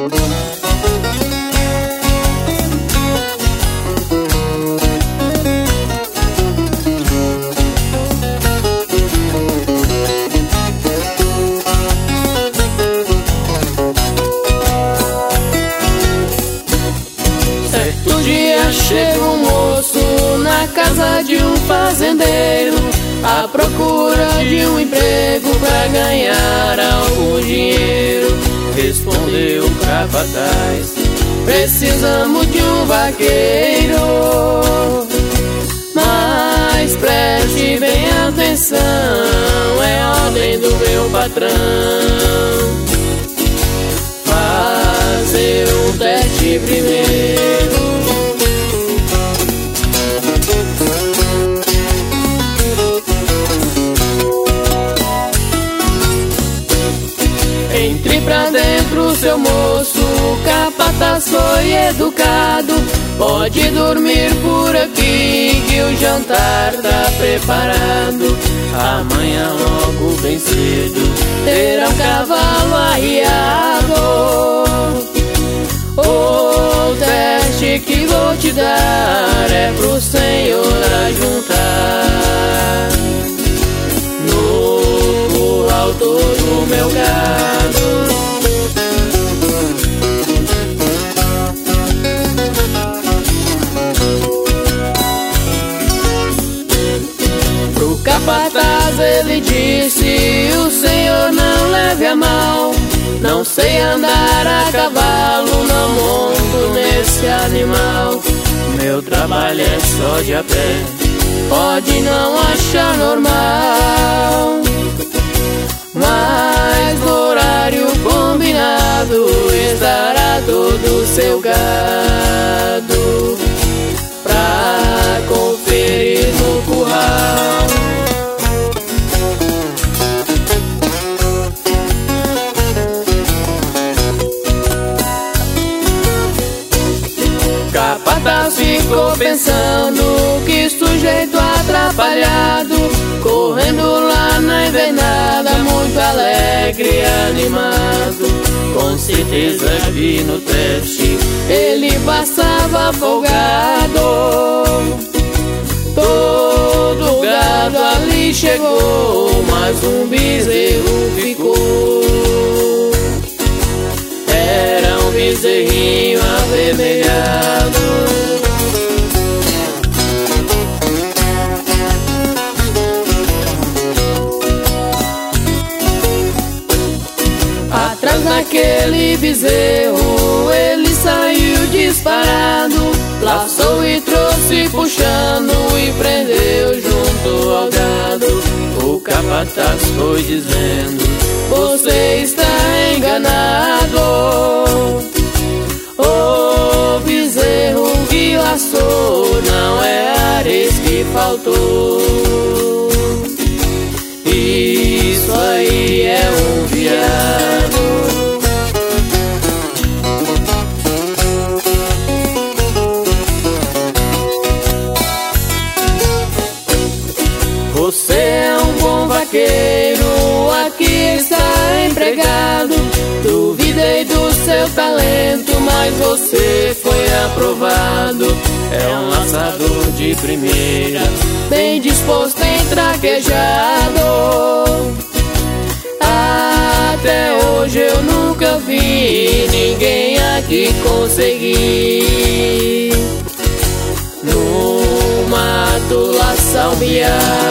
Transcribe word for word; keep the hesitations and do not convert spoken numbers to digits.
Certo dia chega um moço na casa de um fazendeiro, à procura de um emprego pra ganhar algum dinheiro. Respondeu o capataz: precisamos de um vaqueiro. Mas preste bem atenção, é ordem do meu patrão fazer um teste primeiro. Entre pra dentro, seu moço, o capataz foi educado. Pode dormir por aqui que o jantar tá preparado. Amanhã logo bem cedo terá um cavalo arriado. O teste que vou te dar é pro senhor ajuntar no curral todo o meu gado. Pro capataz ele disse: o senhor não leve a mal, não sei andar a cavalo, não monto nesse animal. Meu trabalho é só de a pé, pode não achar normal, mas no horário combinado estará todo o seu gado pra conferir no curral. Capataz ficou pensando: que sujeito atrapalhado, correndo lá na invernada, muito alegre e animado. Com certeza vi no teste, ele passava folgado. Todo gado ali chegou, mas um bezerro ficou. Era um bezerrinho avermelhado. Atrás daquele bezerro ele saiu disparado, laçou e trouxe puxando e prendeu junto ao gado. O capataz foi dizendo: você está enganado. O bezerro que laçou não é ares que faltou. Isso aí é um viado. Você é um bom vaqueiro, aqui está empregado. Duvidei do seu talento, mas você foi aprovado. É um laçador de primeira, bem disposto e traquejado. Até hoje eu nunca vi ninguém aqui conseguir no mato laçar um viado.